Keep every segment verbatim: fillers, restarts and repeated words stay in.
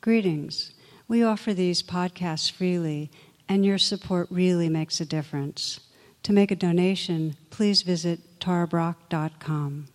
Greetings. We offer these podcasts freely, and your support really makes a difference. To make a donation, please visit tara brach dot com.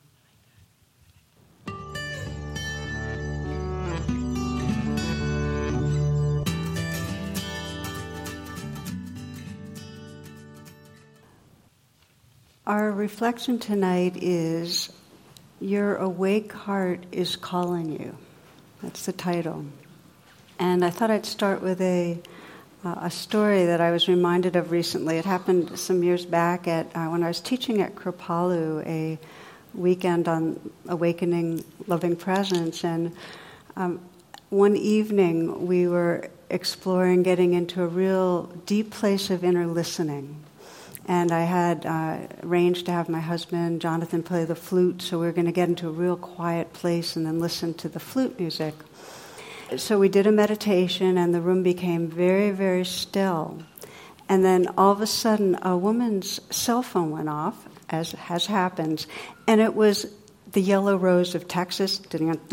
Our reflection tonight is, Your Awake Heart is Calling You. That's the title. And I thought I'd start with a uh, a story that I was reminded of recently. It happened some years back at uh, when I was teaching at Kripalu, a weekend on awakening loving presence. And um, one evening we were exploring getting into a real deep place of inner listening. And I had uh, arranged to have my husband, Jonathan, play the flute, so we were going to get into a real quiet place and then listen to the flute music. So we did a meditation, and the room became very, very still. And then all of a sudden, a woman's cell phone went off, as has happens, and it was the Yellow Rose of Texas, you know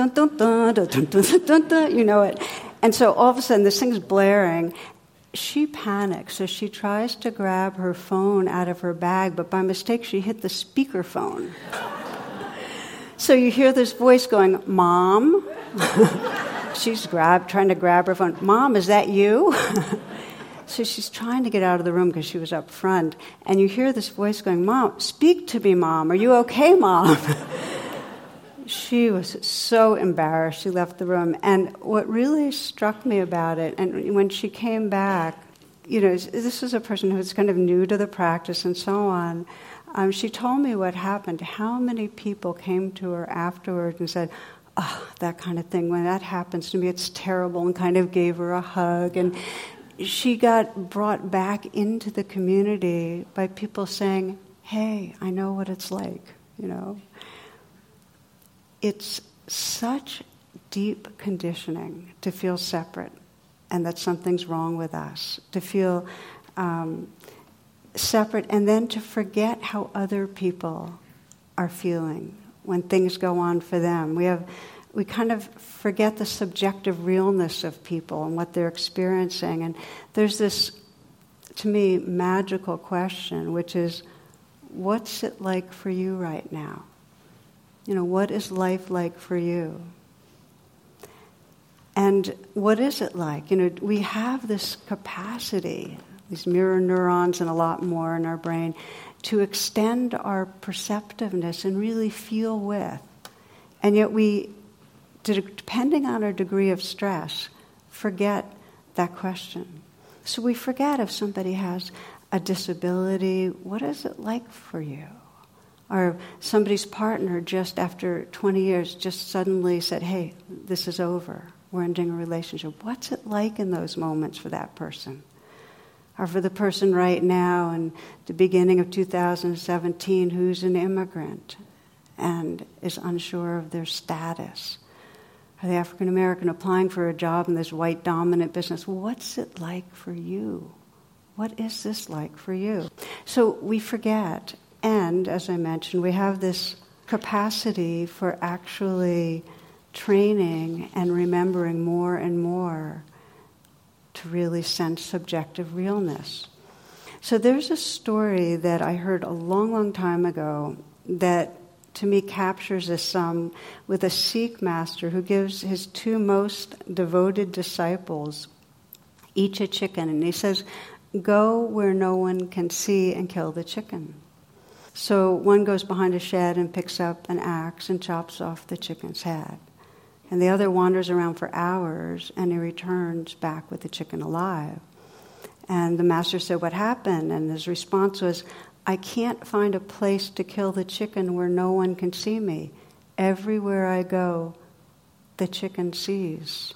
it. And so all of a sudden, this thing's blaring. She panics, so she tries to grab her phone out of her bag, but by mistake she hit the speaker phone. So you hear this voice going, "Mom?" She's grabbed, trying to grab her phone. "Mom, is that you?" So she's trying to get out of the room because she was up front, and you hear this voice going, "Mom, speak to me, Mom. Are you okay, Mom?" She was so embarrassed. She left the room. And what really struck me about it, and when she came back, you know, this is a person who's kind of new to the practice and so on. Um, she told me what happened, how many people came to her afterwards and said, "Oh, that kind of thing, when that happens to me, it's terrible," and kind of gave her a hug. And she got brought back into the community by people saying, "Hey, I know what it's like," you know. It's such deep conditioning to feel separate and that something's wrong with us, to feel um, separate and then to forget how other people are feeling when things go on for them. We have, we kind of forget the subjective realness of people and what they're experiencing. And there's this, to me, magical question, which is, what's it like for you right now? You know, what is life like for you? And what is it like? You know, we have this capacity, these mirror neurons and a lot more in our brain, to extend our perceptiveness and really feel with. And yet we, depending on our degree of stress, forget that question. So we forget if somebody has a disability, what is it like for you? Or somebody's partner just after twenty years just suddenly said, "Hey, this is over. We're ending a relationship." What's it like in those moments for that person? Or for the person right now in the beginning of two thousand seventeen who's an immigrant and is unsure of their status. Or the African American applying for a job in this white dominant business. What's it like for you? What is this like for you? So we forget. And, as I mentioned, we have this capacity for actually training and remembering more and more to really sense subjective realness. So there's a story that I heard a long, long time ago that, to me, captures this um, with a Sikh master who gives his two most devoted disciples each a chicken. And he says, "Go where no one can see and kill the chicken." So one goes behind a shed and picks up an axe and chops off the chicken's head. And the other wanders around for hours, and he returns back with the chicken alive. And the master said, "What happened?" And his response was, "I can't find a place to kill the chicken where no one can see me. Everywhere I go, the chicken sees."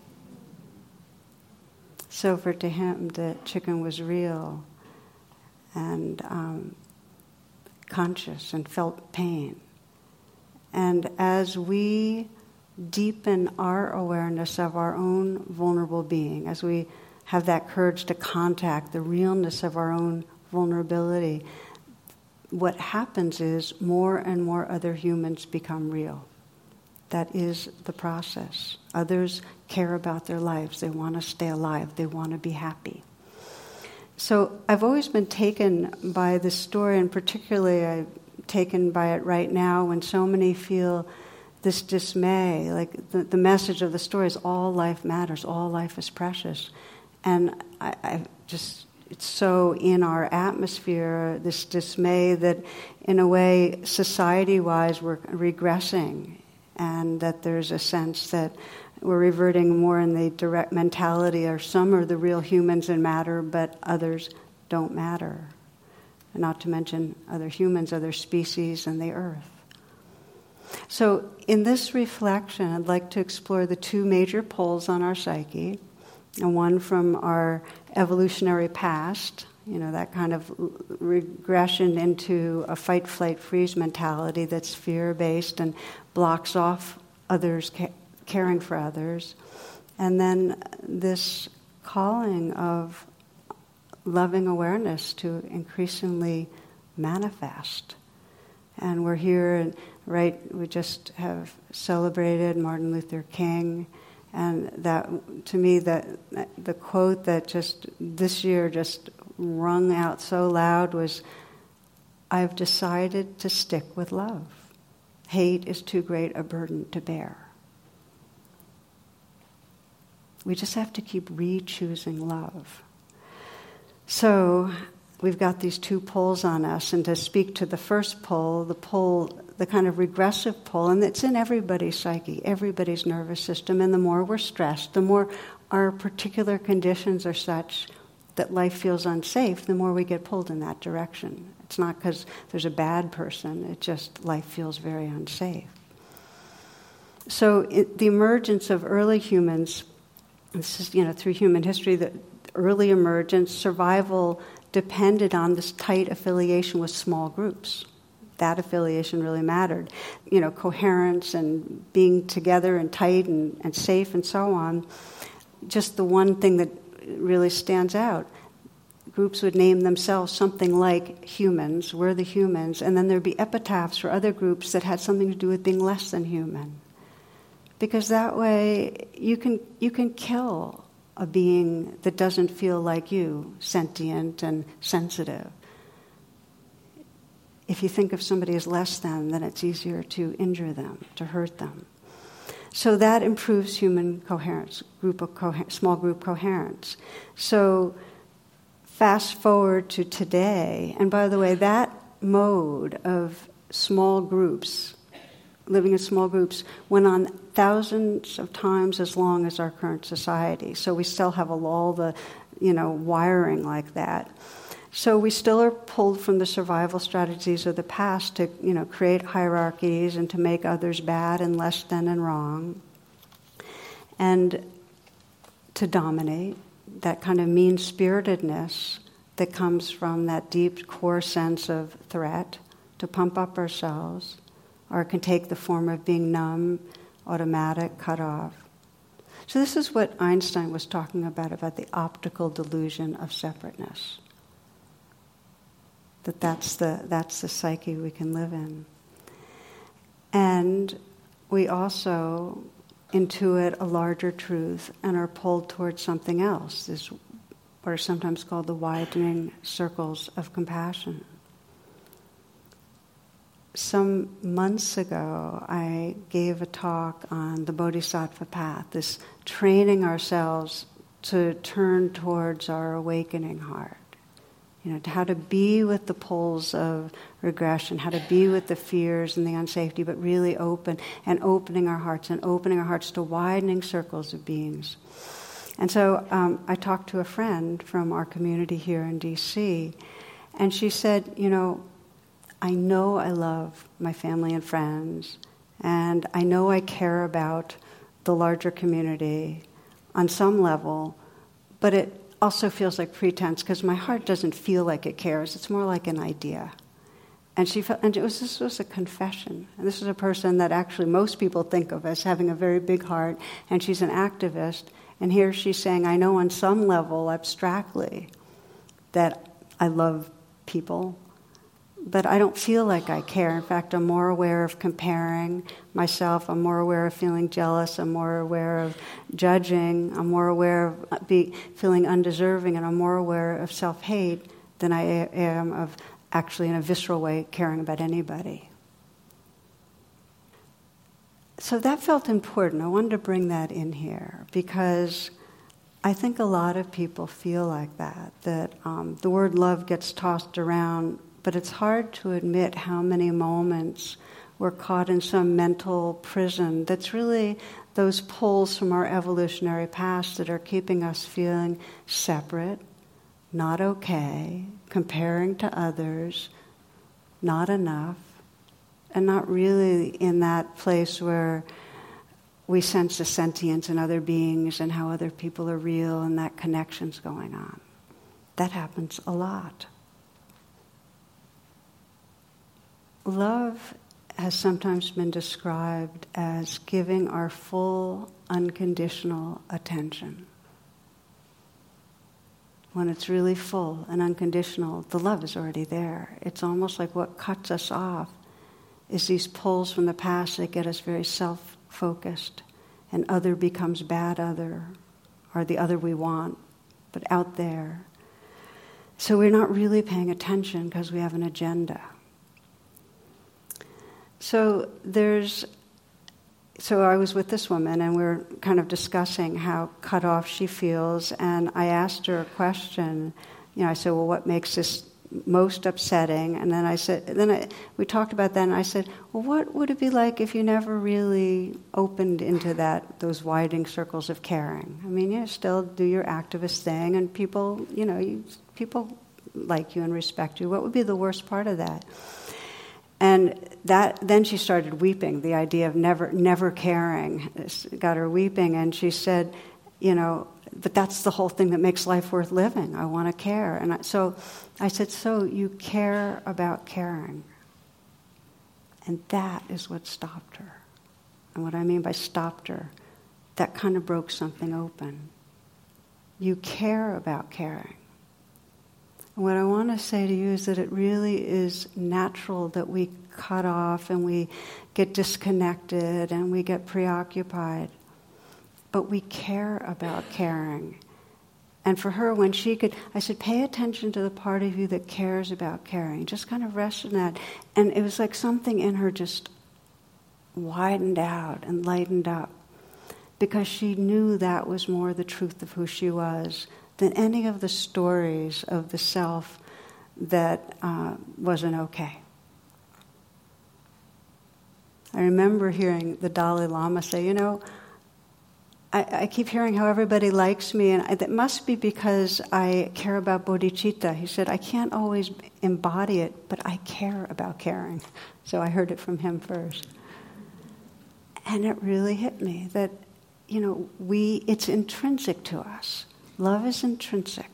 So for to him, the chicken was real and um, conscious and felt pain. And as we deepen our awareness of our own vulnerable being, as we have that courage to contact the realness of our own vulnerability, what happens is more and more other humans become real. That is the process. Others care about their lives. They want to stay alive. They want to be happy. So I've always been taken by this story, and particularly I'm taken by it right now when so many feel this dismay. Like the, the message of the story is all life matters, all life is precious. And I, I just, it's so in our atmosphere, this dismay that in a way, society-wise, we're regressing, and that there's a sense that we're reverting more in the direct mentality, or some are the real humans and matter, but others don't matter. Not to mention other humans, other species, and the earth. So in this reflection, I'd like to explore the two major poles on our psyche, and one from our evolutionary past, you know, that kind of regression into a fight, flight, freeze mentality that's fear-based and blocks off others, ca- caring for others. And then this calling of loving awareness to increasingly manifest. And we're here, and right, we just have celebrated Martin Luther King, and that, to me, that the quote that just this year just rung out so loud was, "I've decided to stick with love. Hate is too great a burden to bear." We just have to keep re-choosing love. So we've got these two poles on us, and to speak to the first pole, the pole, the kind of regressive pole, and it's in everybody's psyche, everybody's nervous system, and the more we're stressed, the more our particular conditions are such that life feels unsafe, the more we get pulled in that direction. It's not because there's a bad person, it's just life feels very unsafe. So it, the emergence of early humans, this is, you know, through human history, the early emergence, survival depended on this tight affiliation with small groups. That affiliation really mattered. You know, coherence and being together and tight and, and safe and so on. Just the one thing that really stands out, groups would name themselves something like humans, we're the humans, and then there'd be epitaphs for other groups that had something to do with being less than human. Because that way you can you can kill a being that doesn't feel like you, sentient and sensitive. If you think of somebody as less than, then it's easier to injure them, to hurt them. So that improves human coherence, group of coher- small group coherence. So fast forward to today, and by the way, that mode of small groups, living in small groups, went on thousands of times as long as our current society. So we still have all the, you know, wiring like that. So we still are pulled from the survival strategies of the past to, you know, create hierarchies and to make others bad and less than and wrong, and to dominate, that kind of mean-spiritedness that comes from that deep core sense of threat, to pump up ourselves, or it can take the form of being numb, automatic, cut off. So this is what Einstein was talking about, about the optical delusion of separateness. That that's the that's the psyche we can live in. And we also intuit a larger truth and are pulled towards something else, this what are sometimes called the widening circles of compassion. Some months ago, I gave a talk on the Bodhisattva path, this training ourselves to turn towards our awakening heart. You know, how to be with the poles of regression, how to be with the fears and the unsafety, but really open, and opening our hearts, and opening our hearts to widening circles of beings. And so um, I talked to a friend from our community here in D C, and she said, you know, I know I love my family and friends, and I know I care about the larger community on some level, but it also feels like pretense because my heart doesn't feel like it cares. It's more like an idea. And she felt, and it was this was a confession. And this is a person that actually most people think of as having a very big heart, and she's an activist. And here she's saying, I know on some level, abstractly, that I love people, but I don't feel like I care. In fact, I'm more aware of comparing myself. I'm more aware of feeling jealous. I'm more aware of judging. I'm more aware of be, feeling undeserving, and I'm more aware of self-hate than I am of actually, in a visceral way, caring about anybody. So that felt important. I wanted to bring that in here because I think a lot of people feel like that, that um, the word love gets tossed around, but it's hard to admit how many moments we're caught in some mental prison that's really those pulls from our evolutionary past that are keeping us feeling separate, not okay, comparing to others, not enough, and not really in that place where we sense a sentience in other beings and how other people are real and that connection's going on. That happens a lot. Love has sometimes been described as giving our full, unconditional attention. When it's really full and unconditional, the love is already there. It's almost like what cuts us off is these pulls from the past that get us very self-focused, and other becomes bad other, or the other we want, but out there. So we're not really paying attention because we have an agenda. So there's, so I was with this woman and we were kind of discussing how cut off she feels, and I asked her a question. You know, I said, well, what makes this most upsetting? And then I said, then I, we talked about that, and I said, well, what would it be like if you never really opened into that, those widening circles of caring? I mean, you still do your activist thing, and people, you know, you, people like you and respect you. What would be the worst part of that? And that, then she started weeping. The idea of never, never caring got her weeping, and she said, you know, but that's the whole thing that makes life worth living. I want to care. And I, so I said, so you care about caring. And that is what stopped her. And what I mean by stopped her, that kind of broke something open. You care about caring. And what I want to say to you is that it really is natural that we cut off and we get disconnected and we get preoccupied. But we care about caring. And for her, when she could, I said, pay attention to the part of you that cares about caring. Just kind of rest in that. And it was like something in her just widened out and lightened up, because she knew that was more the truth of who she was than any of the stories of the self that uh, wasn't okay. I remember hearing the Dalai Lama say, you know, I, I keep hearing how everybody likes me, and I, that must be because I care about bodhicitta. He said, I can't always embody it, but I care about caring. So I heard it from him first. And it really hit me that, you know, we, it's intrinsic to us. Love is intrinsic.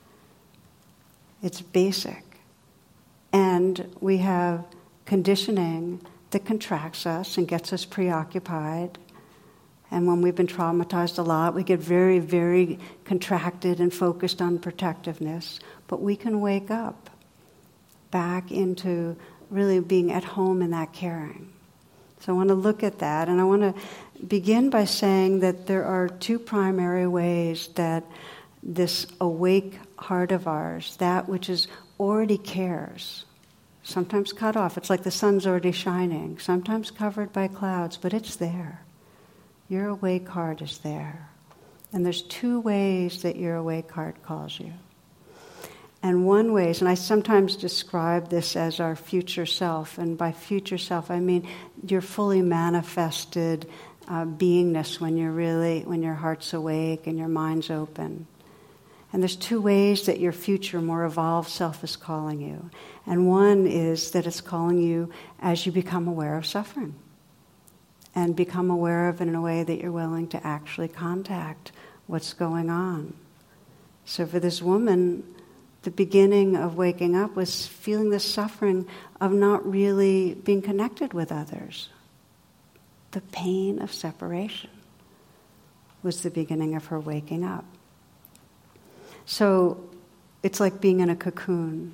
It's basic. And we have conditioning that contracts us and gets us preoccupied. And when we've been traumatized a lot, we get very, very contracted and focused on protectiveness. But we can wake up back into really being at home in that caring. So I want to look at that, and I want to begin by saying that there are two primary ways that this awake heart of ours, that which is already cares, sometimes cut off. It's like the sun's already shining, sometimes covered by clouds, but it's there. Your awake heart is there. And there's two ways that your awake heart calls you. And one way is, and I sometimes describe this as our future self, and by future self I mean your fully manifested uh, beingness when you're really, when your heart's awake and your mind's open. And there's two ways that your future, more evolved self is calling you. And one is that it's calling you as you become aware of suffering, and become aware of it in a way that you're willing to actually contact what's going on. So for this woman, the beginning of waking up was feeling the suffering of not really being connected with others. The pain of separation was the beginning of her waking up. So it's like being in a cocoon,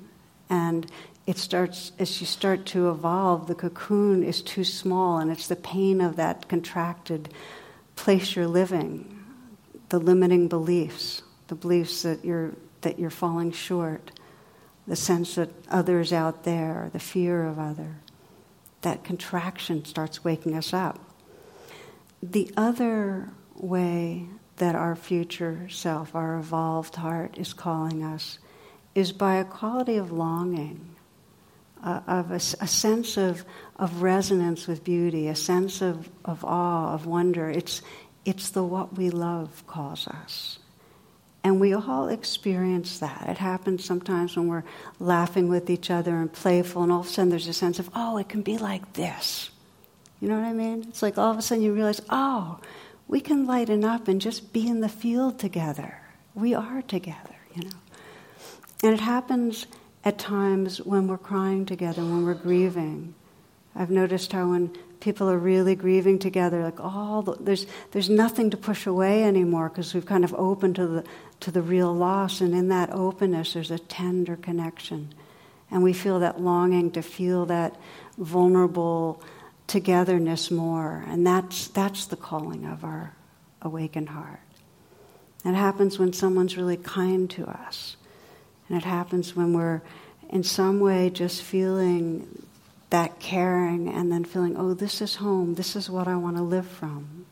And it starts, as you start to evolve, the cocoon is too small, and it's the pain of that contracted place you're living, the limiting beliefs, the beliefs that you're that you're falling short, the sense that others out there, the fear of other. That contraction starts waking us up. The other way that our future self, our evolved heart, is calling us is by a quality of longing, uh, of a, a sense of, of resonance with beauty, a sense of, of awe, of wonder. It's, it's the what we love calls us. And we all experience that. It happens sometimes when we're laughing with each other and playful, and all of a sudden there's a sense of, oh, it can be like this. You know what I mean? It's like all of a sudden you realize, oh, we can lighten up and just be in the field together. We are together, you know. And it happens at times when we're crying together, when we're grieving. I've noticed how when people are really grieving together, like all the, there's there's nothing to push away anymore because we've kind of opened to the to the real loss, and in that openness there's a tender connection, and we feel that longing to feel that vulnerable togetherness more, and that's that's the calling of our awakened heart. And it happens when someone's really kind to us, and it happens when we're in some way just feeling that caring and then feeling, oh, this is home, this is what I want to live from.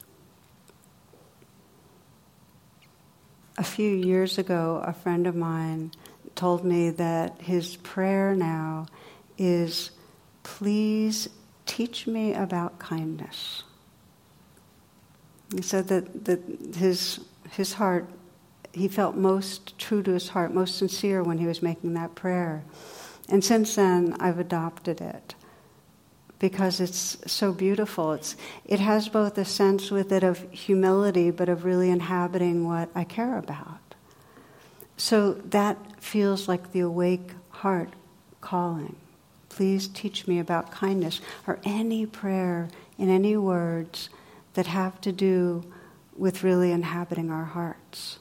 A few years ago, a friend of mine told me that his prayer now is, please teach me about kindness. He said that, that his his heart, he felt most true to his heart, most sincere when he was making that prayer. And since then, I've adopted it because it's so beautiful. It's it has both a sense with it of humility, but of really inhabiting what I care about. So that feels like the awake heart calling. Please teach me about kindness, or any prayer in any words that have to do with really inhabiting our hearts.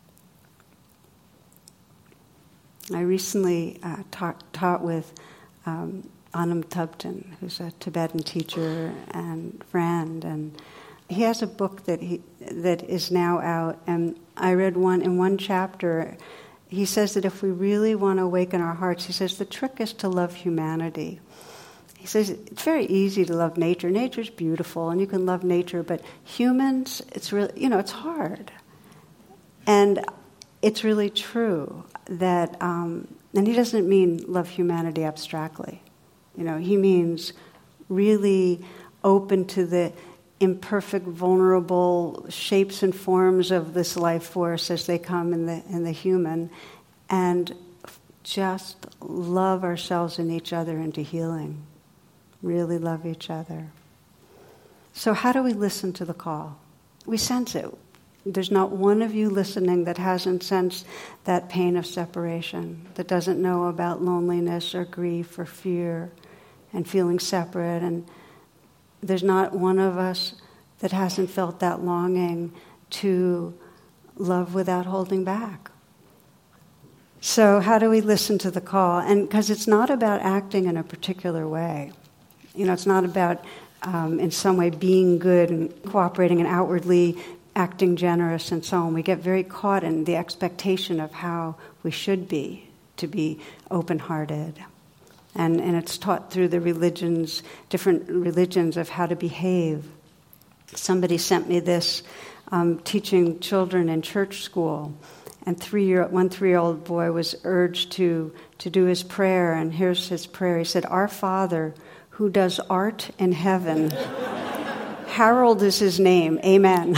I recently uh, taught, taught with um, Anam Thubten, who's a Tibetan teacher and friend, and he has a book that he that is now out, and I read one in one chapter. He says that if we really want to awaken our hearts, he says the trick is to love humanity. He says it's very easy to love nature. Nature's beautiful, and you can love nature, but humans, it's really, you know, it's hard. And it's really true that, um, and he doesn't mean love humanity abstractly. You know, he means really open to the imperfect, vulnerable shapes and forms of this life force as they come in the in the human, and just love ourselves and each other into healing. Really love each other. So how do we listen to the call? We sense it. There's not one of you listening that hasn't sensed that pain of separation, that doesn't know about loneliness or grief or fear and feeling separate. And there's not one of us that hasn't felt that longing to love without holding back. So how do we listen to the call? And because it's not about acting in a particular way. You know, it's not about um, in some way being good and cooperating and outwardly acting generous and so on. We get very caught in the expectation of how we should be, to be open-hearted. And, and it's taught through the religions, different religions of how to behave. Somebody sent me this um, teaching children in church school. And three-year, one three-year-old boy was urged to, to do his prayer. And here's his prayer. He said, "Our Father, who does art in heaven, Harold is his name, amen."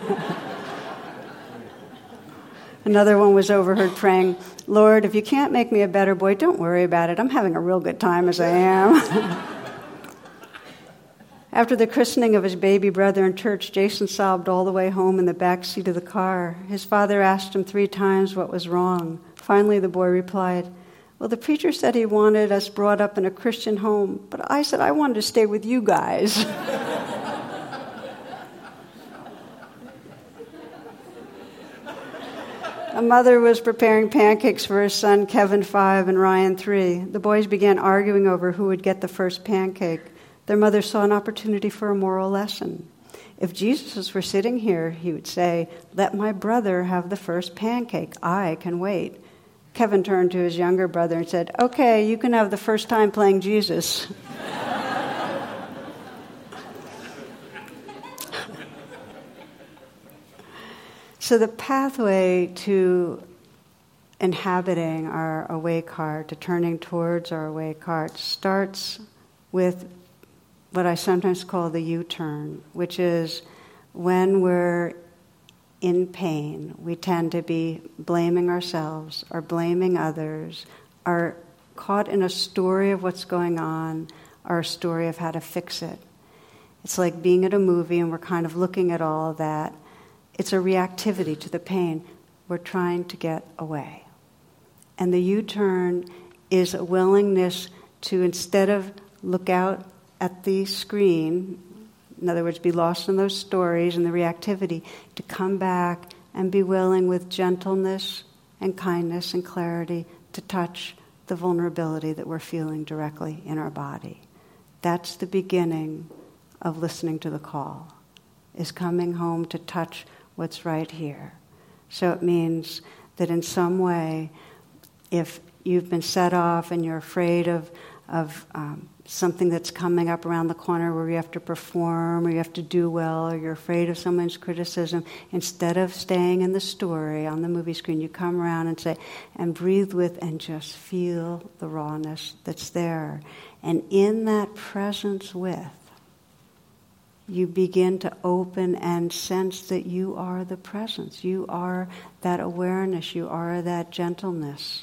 Another one was overheard praying, "Lord, if you can't make me a better boy, don't worry about it. I'm having a real good time as I am." After the christening of his baby brother in church, Jason sobbed all the way home in the back seat of the car. His father asked him three times what was wrong. Finally, the boy replied, "Well, the preacher said he wanted us brought up in a Christian home, but I said I wanted to stay with you guys." A mother was preparing pancakes for her son, Kevin, five, and Ryan, three. The boys began arguing over who would get the first pancake. Their mother saw an opportunity for a moral lesson. If Jesus were sitting here, he would say, "Let my brother have the first pancake. I can wait." Kevin turned to his younger brother and said, "Okay, you can have the first time playing Jesus." So the pathway to inhabiting our awake heart, to turning towards our awake heart, starts with what I sometimes call the U-turn, which is when we're in pain, we tend to be blaming ourselves or blaming others, or caught in a story of what's going on, or a story of how to fix it. It's like being at a movie and we're kind of looking at all of that. It's a reactivity to the pain. We're trying to get away. And the U-turn is a willingness to, instead of look out at the screen, in other words, be lost in those stories and the reactivity, to come back and be willing with gentleness and kindness and clarity to touch the vulnerability that we're feeling directly in our body. That's the beginning of listening to the call, is coming home to touch what's right here. So it means that in some way, if you've been set off and you're afraid of, of um, something that's coming up around the corner where you have to perform or you have to do well, or you're afraid of someone's criticism, instead of staying in the story on the movie screen, you come around and say, and breathe with and just feel the rawness that's there. And in that presence with, you begin to open and sense that you are the presence. You are that awareness. You are that gentleness.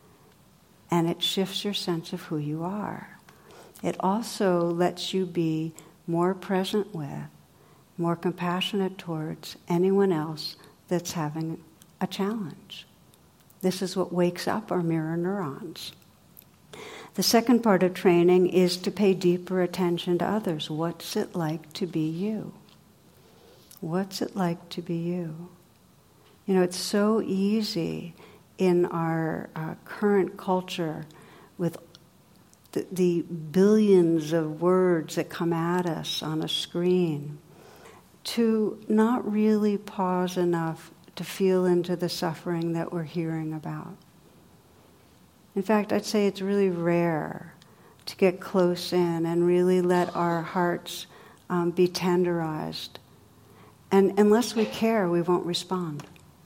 And it shifts your sense of who you are. It also lets you be more present with, more compassionate towards anyone else that's having a challenge. This is what wakes up our mirror neurons. The second part of training is to pay deeper attention to others. What's it like to be you? What's it like to be you? You know, it's so easy in our uh, current culture with the, the billions of words that come at us on a screen to not really pause enough to feel into the suffering that we're hearing about. In fact, I'd say it's really rare to get close in and really let our hearts um, be tenderized. And unless we care, we won't respond.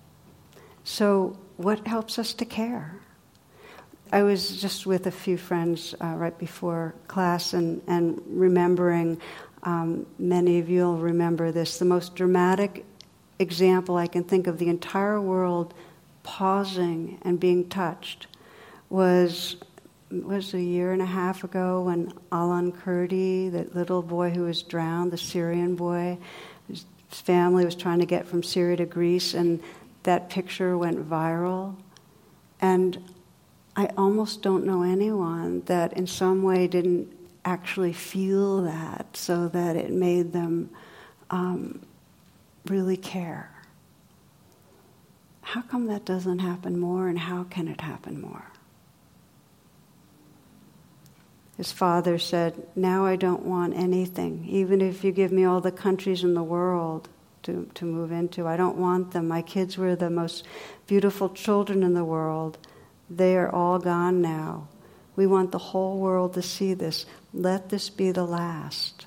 So what helps us to care? I was just with a few friends uh, right before class and, and remembering, um, many of you will remember this, the most dramatic example I can think of the entire world pausing and being touched was was a year and a half ago when Alan Kurdi, that little boy who was drowned, the Syrian boy, his family was trying to get from Syria to Greece, and that picture went viral. And I almost don't know anyone that in some way didn't actually feel that, so that it made them um, really care. How come that doesn't happen more, and how can it happen more? His father said, "Now I don't want anything. Even if you give me all the countries in the world to, to move into, I don't want them. My kids were the most beautiful children in the world. They are all gone now. We want the whole world to see this. Let this be the last."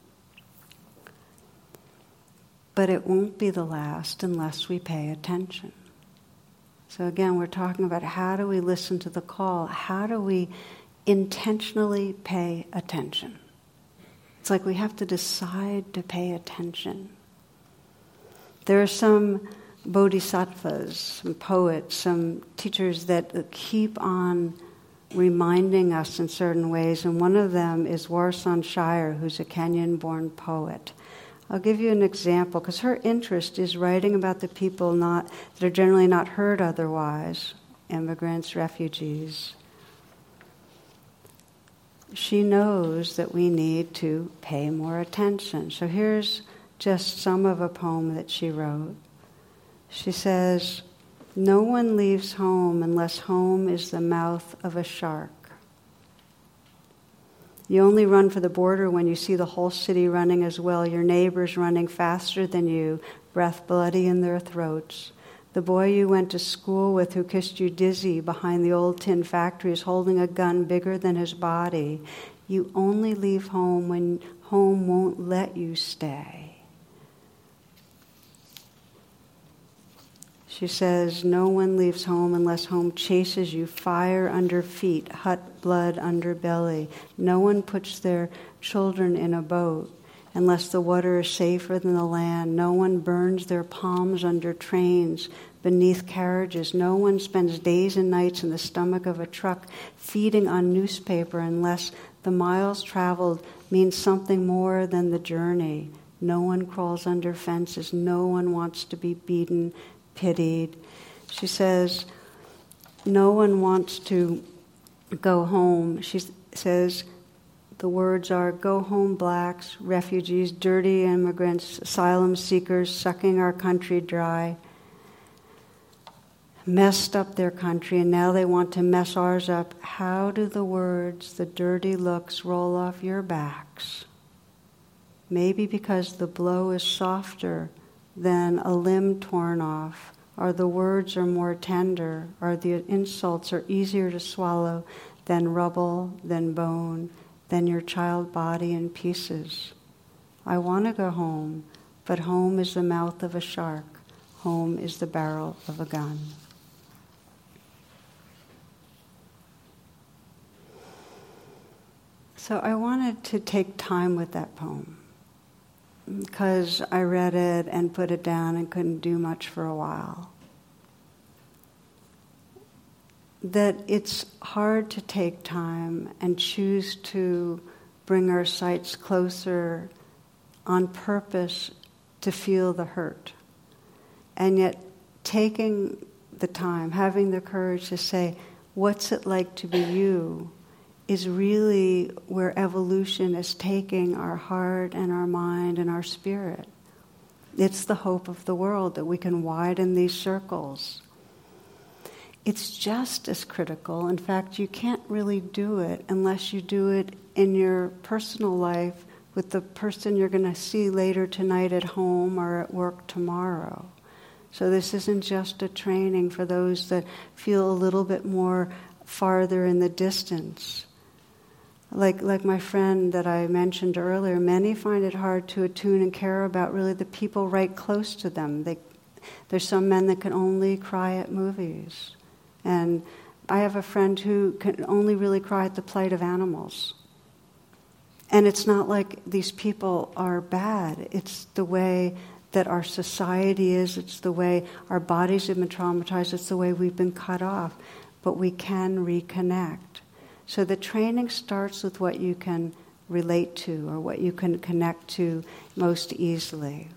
But it won't be the last unless we pay attention. So again, we're talking about how do we listen to the call? How do we intentionally pay attention? It's like we have to decide to pay attention. There are some bodhisattvas, some poets, some teachers that keep on reminding us in certain ways, and one of them is Warsan Shire, who's a Kenyan-born poet. I'll give you an example, because her interest is writing about the people not that are generally not heard otherwise, immigrants, refugees. She knows that we need to pay more attention. So here's just some of a poem that she wrote. She says, No one leaves home unless home is the mouth of a shark. You only run for the border when you see the whole city running as well, your neighbors running faster than you, breath bloody in their throats. The boy you went to school with who kissed you dizzy behind the old tin factory is holding a gun bigger than his body. You only leave home when home won't let you stay. She says, no one leaves home unless home chases you, fire under feet, hot blood under belly. No one puts their children in a boat unless the water is safer than the land. No one burns their palms under trains, beneath carriages. No one spends days and nights in the stomach of a truck feeding on newspaper unless the miles traveled means something more than the journey. No one crawls under fences. No one wants to be beaten, pitied. She says, no one wants to go home. She says, the words are, go home blacks, refugees, dirty immigrants, asylum seekers, sucking our country dry. Messed up their country, and now they want to mess ours up. How do the words, the dirty looks, roll off your backs? Maybe because the blow is softer than a limb torn off, or the words are more tender, or the insults are easier to swallow than rubble, than bone, than your child body in pieces. I want to go home, but home is the mouth of a shark. Home is the barrel of a gun. So I wanted to take time with that poem, because I read it and put it down and couldn't do much for a while. That it's hard to take time and choose to bring our sights closer on purpose to feel the hurt. And yet taking the time, having the courage to say, what's it like to be you, is really where evolution is taking our heart and our mind and our spirit. It's the hope of the world that we can widen these circles. It's just as critical. In fact, you can't really do it unless you do it in your personal life with the person you're going to see later tonight at home or at work tomorrow. So this isn't just a training for those that feel a little bit more farther in the distance. Like like my friend that I mentioned earlier, many find it hard to attune and care about really the people right close to them. They, there's some men that can only cry at movies. And I have a friend who can only really cry at the plight of animals. And it's not like these people are bad. It's the way that our society is. It's the way our bodies have been traumatized. It's the way we've been cut off. But we can reconnect. So the training starts with what you can relate to or what you can connect to most easily.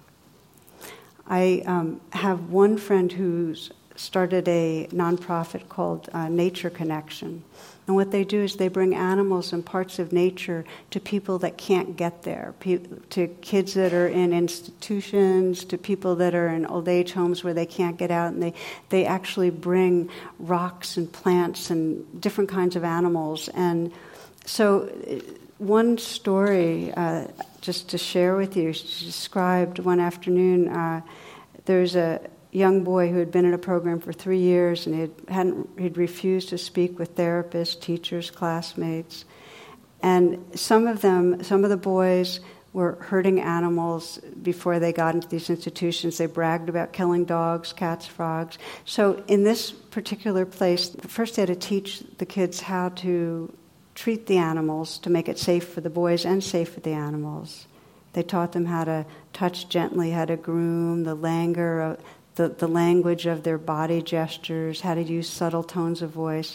I um, have one friend who's started a nonprofit called uh, Nature Connection. And what they do is they bring animals and parts of nature to people that can't get there, pe- to kids that are in institutions, to people that are in old age homes where they can't get out, and they, they actually bring rocks and plants and different kinds of animals. And so one story, uh, just to share with you, she described one afternoon, uh, there's a young boy who had been in a program for three years and he had, hadn't, he'd refused to speak with therapists, teachers, classmates. And some of them, some of the boys were hurting animals before they got into these institutions. They bragged about killing dogs, cats, frogs. So in this particular place, first they had to teach the kids how to treat the animals to make it safe for the boys and safe for the animals. They taught them how to touch gently, how to groom, the languor, the, the language of their body gestures, how to use subtle tones of voice.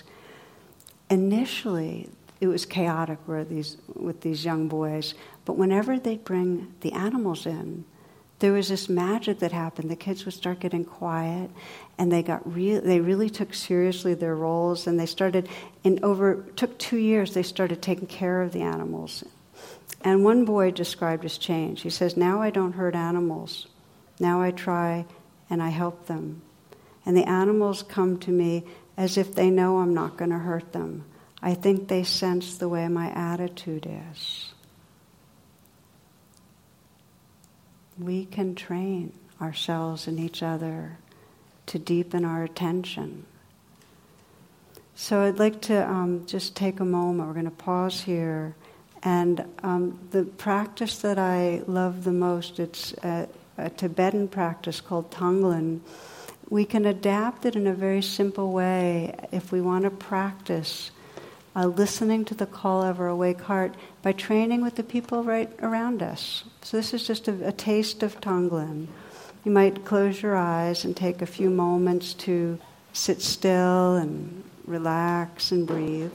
Initially, it was chaotic with these, with these young boys, but whenever they'd bring the animals in, there was this magic that happened. The kids would start getting quiet, and they got re- they really took seriously their roles, and they started, in over, took two years, they started taking care of the animals. And one boy described his change. He says, now I don't hurt animals. Now I try and I help them. And the animals come to me as if they know I'm not going to hurt them. I think they sense the way my attitude is. We can train ourselves and each other to deepen our attention. So I'd like to um, just take a moment. We're going to pause here. And um, the practice that I love the most, it's a, a Tibetan practice called Tonglen. We can adapt it in a very simple way if we want to practice uh, listening to the call of our awake heart by training with the people right around us. So this is just a, a taste of Tonglen. You might close your eyes and take a few moments to sit still and relax and breathe.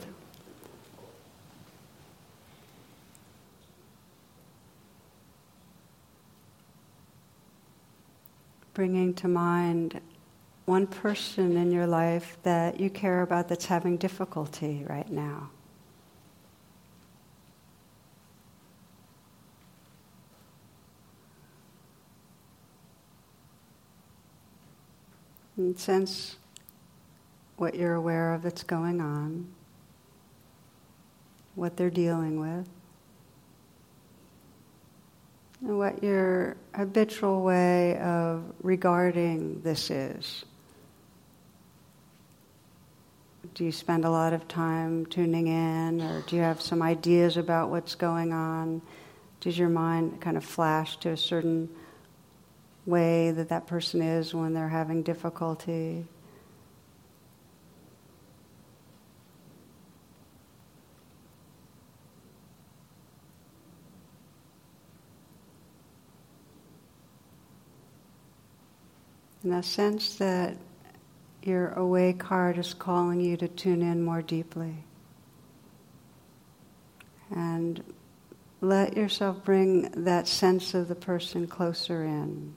Bringing to mind one person in your life that you care about that's having difficulty right now. And sense what you're aware of that's going on, what they're dealing with, and what your habitual way of regarding this is. Do you spend a lot of time tuning in, or do you have some ideas about what's going on? Does your mind kind of flash to a certain way that that person is when they're having difficulty? And a sense that your awake heart is calling you to tune in more deeply. And let yourself bring that sense of the person closer in.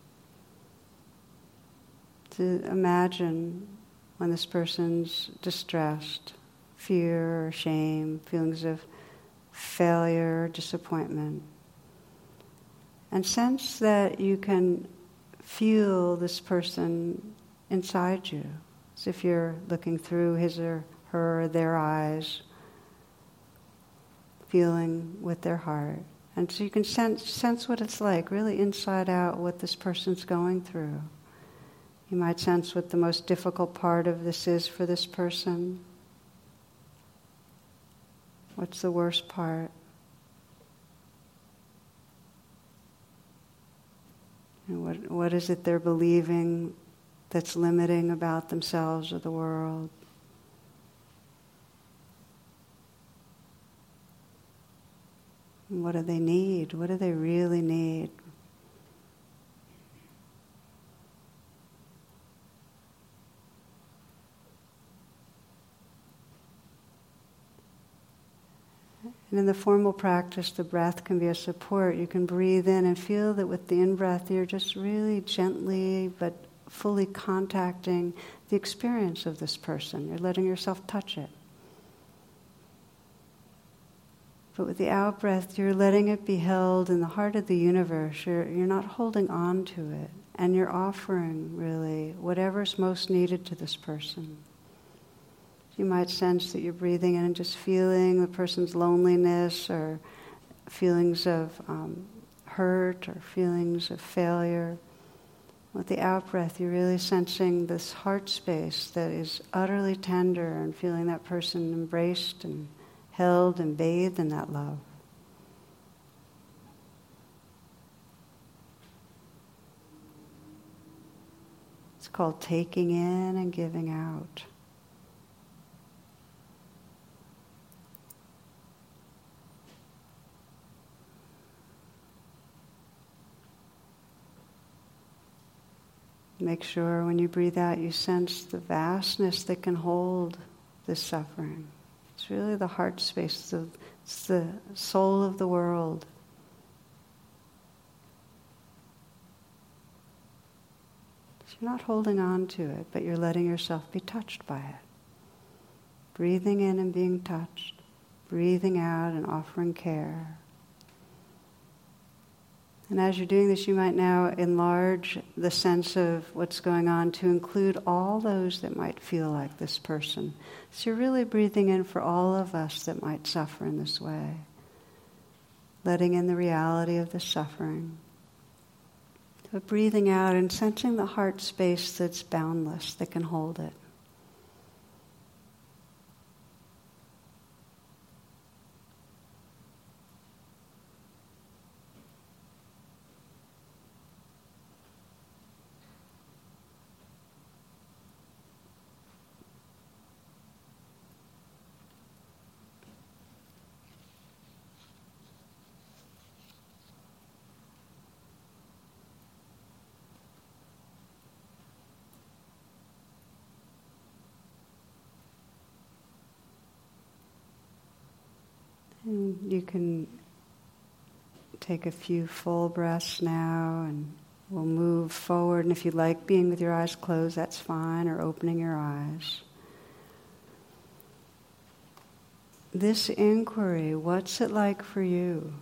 To imagine when this person's distressed, fear or shame, feelings of failure, disappointment. And sense that you can feel this person inside you, as if you're looking through his or her or their eyes, feeling with their heart. And so you can sense, sense what it's like, really inside out, what this person's going through. You might sense what the most difficult part of this is for this person. What's the worst part? And what what is it they're believing that's limiting about themselves or the world? And what do they need? What do they really need? And in the formal practice, the breath can be a support. You can breathe in and feel that with the in-breath, you're just really gently but fully contacting the experience of this person. You're letting yourself touch it. But with the out-breath, you're letting it be held in the heart of the universe. You're, you're not holding on to it. And you're offering, really, whatever's most needed to this person. You might sense that you're breathing in and just feeling the person's loneliness or feelings of um, hurt or feelings of failure. With the out-breath, you're really sensing this heart space that is utterly tender and feeling that person embraced and held and bathed in that love. It's called taking in and giving out. Make sure when you breathe out, you sense the vastness that can hold this suffering. It's really the heart space, it's the soul of the world. So you're not holding on to it, but you're letting yourself be touched by it. Breathing in and being touched, breathing out and offering care. And as you're doing this, you might now enlarge the sense of what's going on to include all those that might feel like this person. So you're really breathing in for all of us that might suffer in this way. Letting in the reality of the suffering. But breathing out and sensing the heart space that's boundless, that can hold it. And you can take a few full breaths now, and we'll move forward. And if you like being with your eyes closed, that's fine, or opening your eyes. This inquiry, what's it like for you,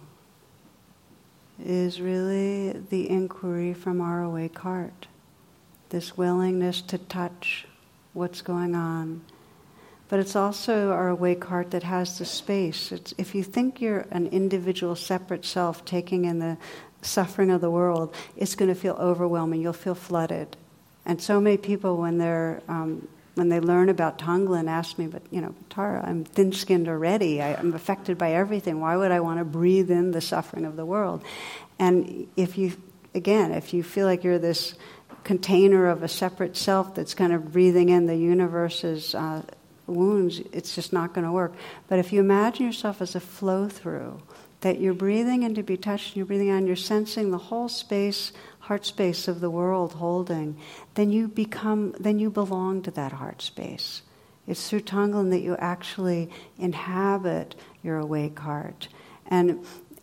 is really the inquiry from our awake heart. This willingness to touch what's going on. But it's also our awake heart that has the space. It's, if you think you're an individual, separate self taking in the suffering of the world, it's going to feel overwhelming. You'll feel flooded. And so many people, when they're um, when they learn about Tonglen, ask me, "But you know, Tara, I'm thin-skinned already. I, I'm affected by everything. Why would I want to breathe in the suffering of the world?" And if you, again, if you feel like you're this container of a separate self that's kind of breathing in the universe's Uh, wounds, it's just not going to work. But if you imagine yourself as a flow-through, that you're breathing in to be touched and you're breathing out and you're sensing the whole space, heart space of the world holding, then you become, then you belong to that heart space. It's through Tonglen that you actually inhabit your awake heart. And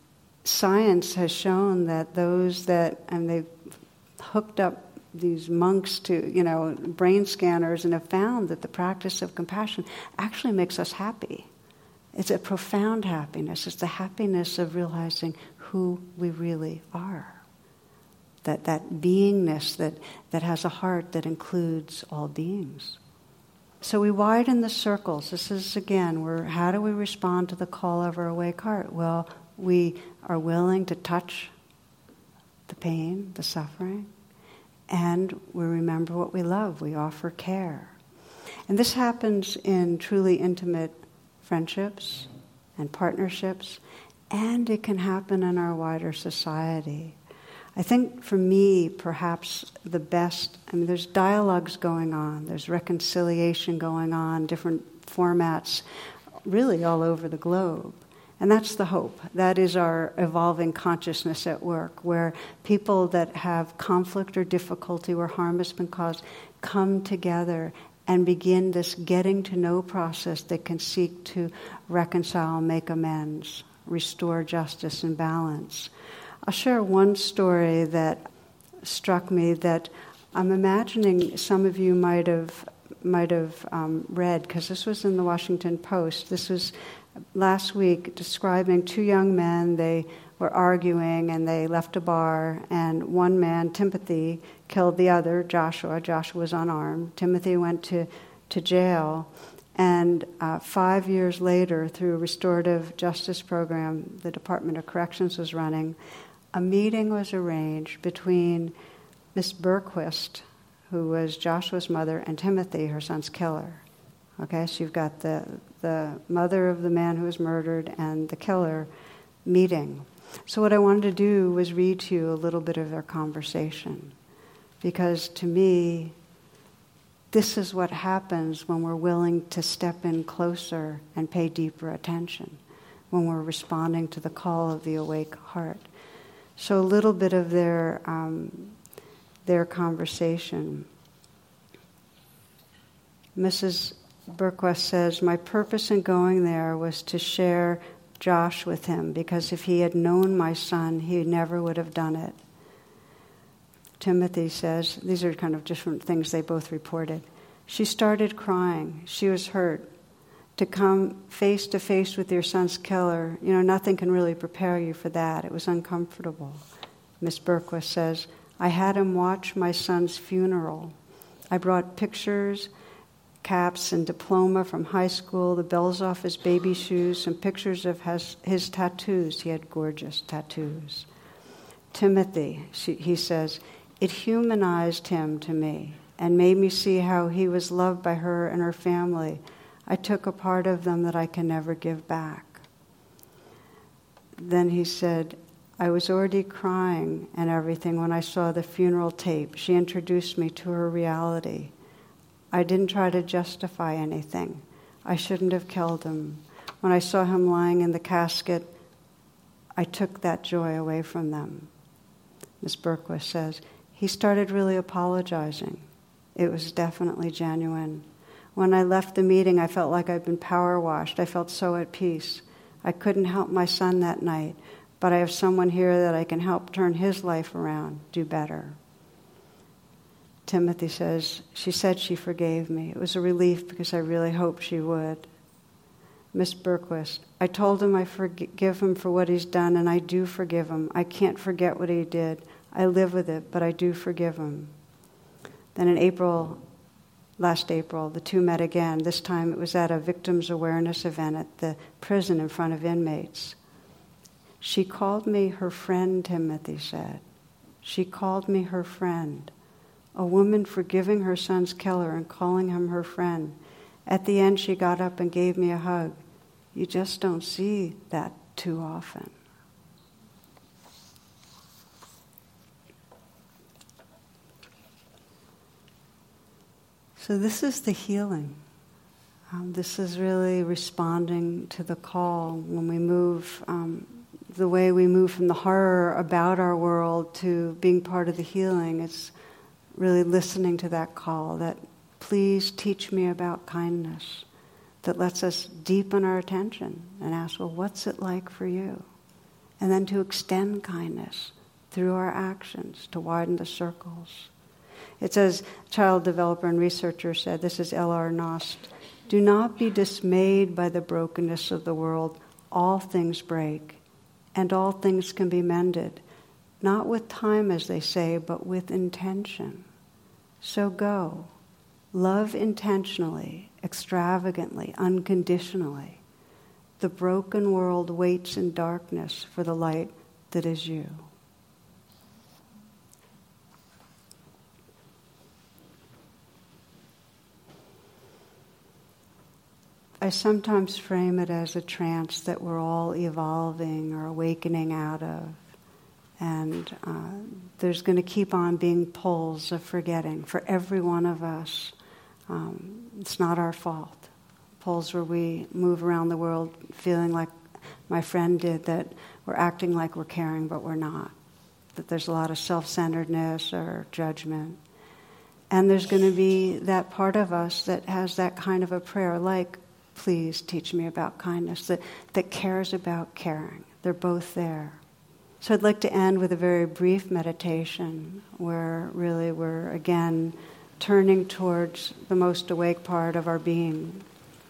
science has shown that those that, and they've hooked up these monks to, you know, brain scanners, and have found that the practice of compassion actually makes us happy. It's a profound happiness. It's the happiness of realizing who we really are. That that beingness that, that has a heart that includes all beings. So we widen the circles. This is, again, where how do we respond to the call of our awake heart? Well, we are willing to touch the pain, the suffering, and we remember what we love. We offer care. And this happens in truly intimate friendships and partnerships, and it can happen in our wider society. I think for me, perhaps the best, I mean, there's dialogues going on, there's reconciliation going on, different formats, really all over the globe. And that's the hope. That is our evolving consciousness at work, where people that have conflict or difficulty where harm has been caused come together and begin this getting to know process that can seek to reconcile, make amends, restore justice and balance. I'll share one story that struck me that I'm imagining some of you might have might have um, read, because this was in the Washington Post. This was last week, describing two young men. They were arguing and they left a bar, and one man, Timothy, killed the other, Joshua. Joshua was unarmed. Timothy went to, to jail, and uh, five years later, through a restorative justice program the Department of Corrections was running, a meeting was arranged between Miss Berquist, who was Joshua's mother, and Timothy, her son's killer. Okay, so you've got the the mother of the man who was murdered and the killer meeting. So what I wanted to do was read to you a little bit of their conversation, because to me, this is what happens when we're willing to step in closer and pay deeper attention, when we're responding to the call of the awake heart. So a little bit of their um, their conversation. Missus Berquist says, "My purpose in going there was to share Josh with him, because if he had known my son, he never would have done it." Timothy says, these are kind of different things they both reported. "She started crying. She was hurt. To come face to face with your son's killer, you know, nothing can really prepare you for that. It was uncomfortable. Miss Berquist says, I had him watch my son's funeral. I brought pictures, caps, and diploma from high school, the bells off his baby shoes, some pictures of his, his tattoos. He had gorgeous tattoos. Timothy, she, he says, it humanized him to me and made me see how he was loved by her and her family. I took a part of them that I can never give back. Then he said, I was already crying and everything when I saw the funeral tape. She introduced me to her reality. I didn't try to justify anything. I shouldn't have killed him. When I saw him lying in the casket, I took that joy away from them. Miss Berquist says, he started really apologizing. It was definitely genuine. When I left the meeting, I felt like I'd been power washed. I felt so at peace. I couldn't help my son that night, but I have someone here that I can help turn his life around, do better. Timothy says, she said she forgave me. It was a relief because I really hoped she would. Miss Berquist, I told him I forgive him for what he's done, and I do forgive him. I can't forget what he did. I live with it, but I do forgive him. Then in April, last April, the two met again. This time it was at a victims awareness event at the prison in front of inmates. She called me her friend, Timothy said. She called me her friend. A woman forgiving her son's killer and calling him her friend. At the end, she got up and gave me a hug. You just don't see that too often. So this is the healing. Um, this is really responding to the call when we move, um, the way we move from the horror about our world to being part of the healing. It's really listening to that call, that please teach me about kindness, that lets us deepen our attention and ask, well, what's it like for you? And then to extend kindness through our actions, to widen the circles. It says, child developer and researcher said, this is L R Knost, do not be dismayed by the brokenness of the world. All things break, and all things can be mended. Not with time, as they say, but with intention. So go. Love intentionally, extravagantly, unconditionally. The broken world waits in darkness for the light that is you. I sometimes frame it as a trance that we're all evolving or awakening out of. And uh, there's going to keep on being pulls of forgetting for every one of us. Um, it's not our fault. Pulls where we move around the world feeling like my friend did, that we're acting like we're caring, but we're not. That there's a lot of self-centeredness or judgment. And there's going to be that part of us that has that kind of a prayer, like, please teach me about kindness, that, that cares about caring. They're both there. So I'd like to end with a very brief meditation where really we're, again, turning towards the most awake part of our being.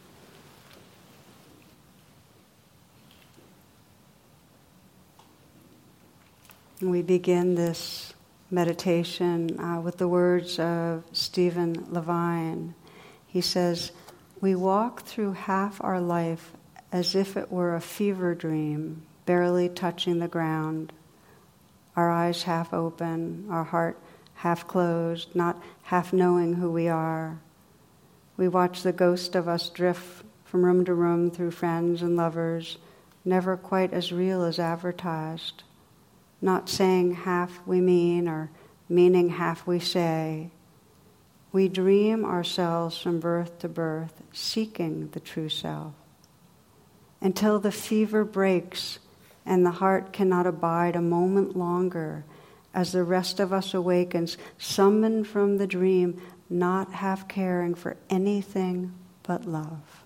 And we begin this meditation uh, with the words of Stephen Levine. He says, we walk through half our life as if it were a fever dream, barely touching the ground, our eyes half open, our heart half closed, not half knowing who we are. We watch the ghost of us drift from room to room through friends and lovers, never quite as real as advertised, not saying half we mean or meaning half we say. We dream ourselves from birth to birth, seeking the true self, until the fever breaks and the heart cannot abide a moment longer as the rest of us awakens, summoned from the dream, not half caring for anything but love.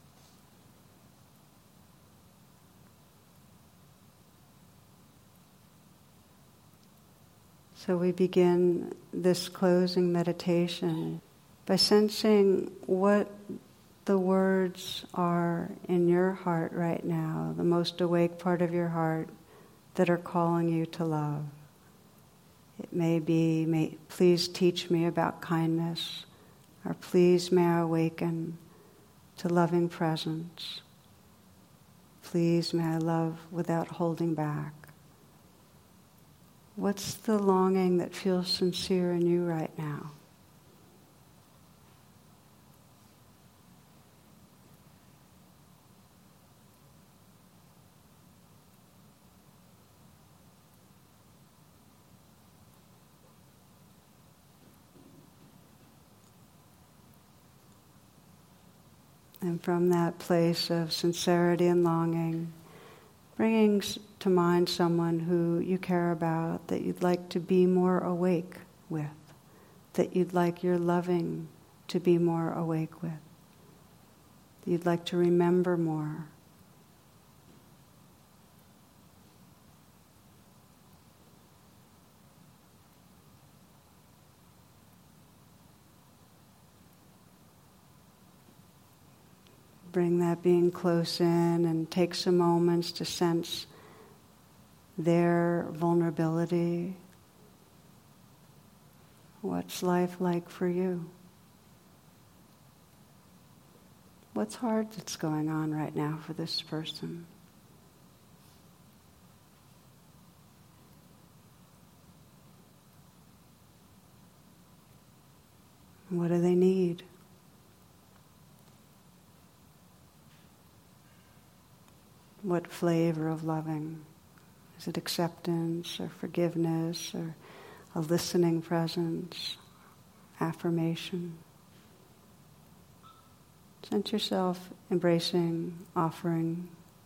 So we begin this closing meditation by sensing what the words are in your heart right now, the most awake part of your heart, that are calling you to love. It may be, may, please teach me about kindness, or please may I awaken to loving presence. Please may I love without holding back. What's the longing that feels sincere in you right now? And from that place of sincerity and longing, bringing to mind someone who you care about, that you'd like to be more awake with, that you'd like your loving to be more awake with, that you'd like to remember more. Bring that being close in and take some moments to sense their vulnerability. What's life like for you? What's hard that's going on right now for this person? What do they need? What flavor of loving? Is it acceptance or forgiveness or a listening presence, affirmation? Sense yourself embracing, offering.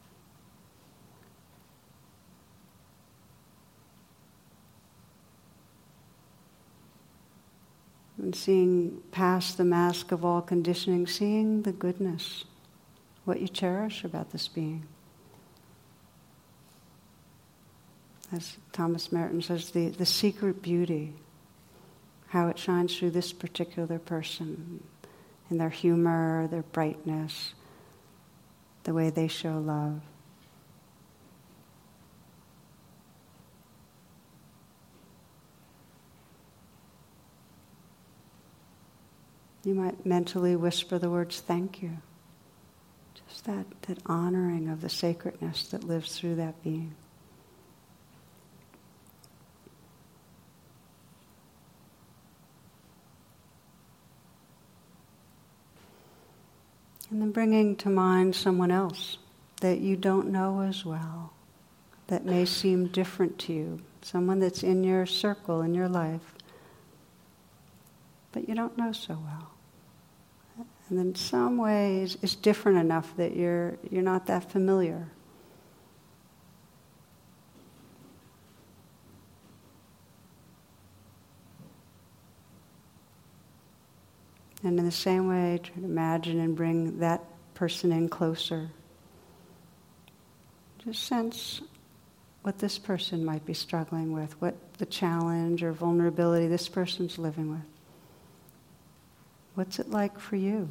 And seeing past the mask of all conditioning, seeing the goodness, what you cherish about this being. As Thomas Merton says, the, the secret beauty, how it shines through this particular person, in their humor, their brightness, the way they show love. You might mentally whisper the words, thank you. Just that, that honoring of the sacredness that lives through that being. And then bringing to mind someone else that you don't know as well, that may seem different to you, someone that's in your circle, in your life, but you don't know so well. And in some ways it's different enough that you're you're not that familiar. And in the same way, try to imagine and bring that person in closer. Just sense what this person might be struggling with, what the challenge or vulnerability this person's living with. What's it like for you?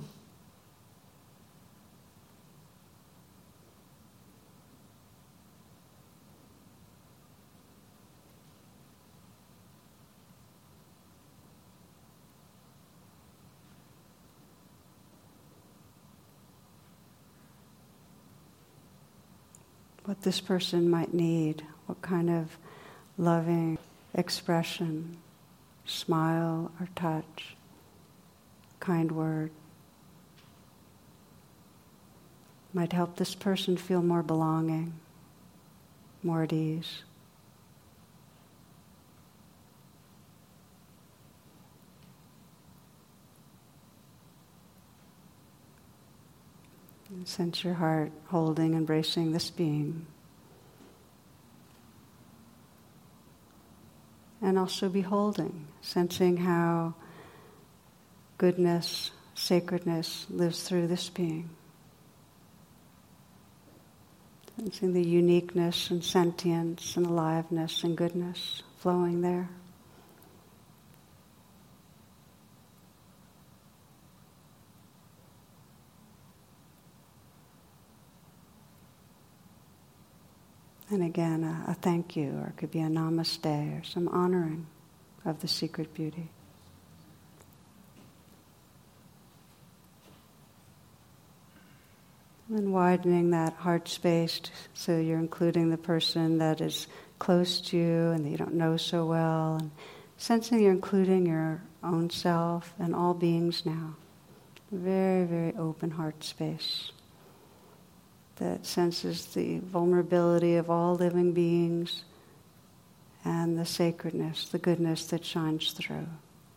What this person might need, what kind of loving expression, smile or touch, kind word, might help this person feel more belonging, more at ease. And sense your heart holding, embracing this being. And also beholding, sensing how goodness, sacredness lives through this being. Sensing the uniqueness and sentience and aliveness and goodness flowing there. And again, a, a thank you, or it could be a namaste, or some honoring. of the secret beauty. And widening that heart space so you're including the person that is close to you and that you don't know so well, and sensing you're including your own self and all beings now. Very, very open heart space that senses the vulnerability of all living beings and the sacredness, the goodness that shines through.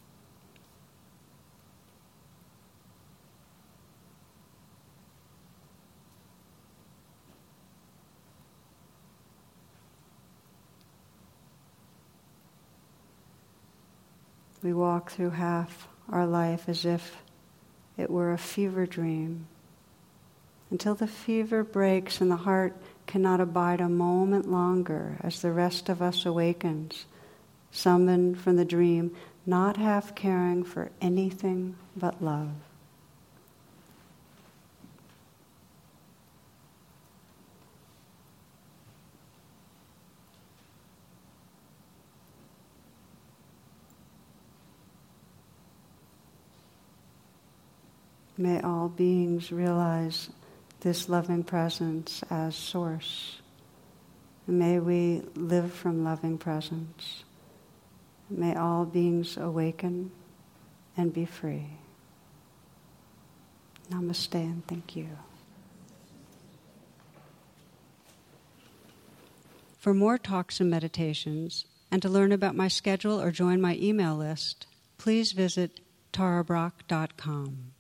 We walk through half our life as if it were a fever dream, until the fever breaks and the heart cannot abide a moment longer as the rest of us awakens, summoned from the dream, not half caring for anything but love. May all beings realize this loving presence as source. And may we live from loving presence. May all beings awaken and be free. Namaste and thank you. For more talks and meditations, and to learn about my schedule or join my email list, please visit tara brach dot com.